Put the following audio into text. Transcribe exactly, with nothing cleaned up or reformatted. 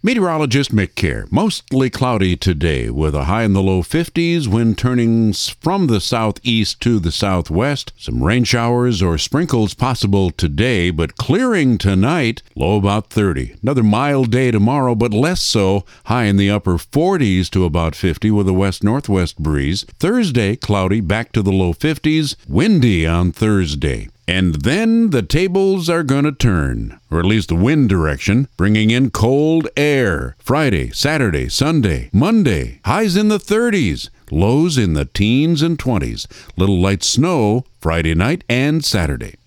Meteorologist Mick Kerr. Mostly cloudy today with a high in the low fifties, wind turning from the southeast to the southwest. Some rain showers or sprinkles possible today, but clearing tonight, low about thirty. Another mild day tomorrow, but less so, high in the upper forties to about fifty with a west-northwest breeze. Thursday, cloudy, back to the low fifties, windy on Thursday. And then the tables are going to turn, or at least the wind direction, bringing in cold air. Friday, Saturday, Sunday, Monday, highs in the thirties, lows in the teens and twenties. Little light snow Friday night and Saturday.